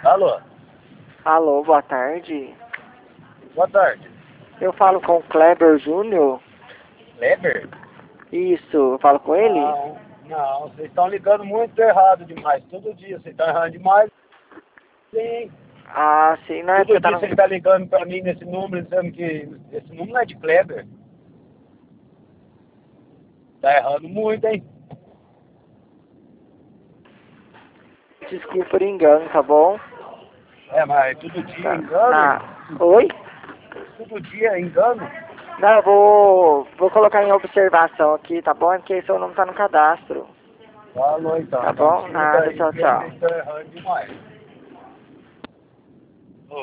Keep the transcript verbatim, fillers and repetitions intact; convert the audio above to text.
Alô, Alô, boa tarde. boa tarde. Eu falo com o Kleber Júnior. Leber? Isso, eu falo com ele? Não, não, vocês estão ligando muito errado demais. Todo dia vocês estão errando demais. Sim, Ah, sim, não é todo porque tá dia no... você está ligando para mim nesse número, dizendo que esse número não é de Kleber. Tá errando muito, hein? Desculpa por engano, tá bom? É, mas todo dia Tá. engano? Na... Oi? Todo dia engano? Não, eu vou... vou colocar em observação aqui, tá bom? É porque seu nome tá no cadastro. Falou então, Tá então bom? tira Nada, daí tchau, que tchau. vocês estão errando demais.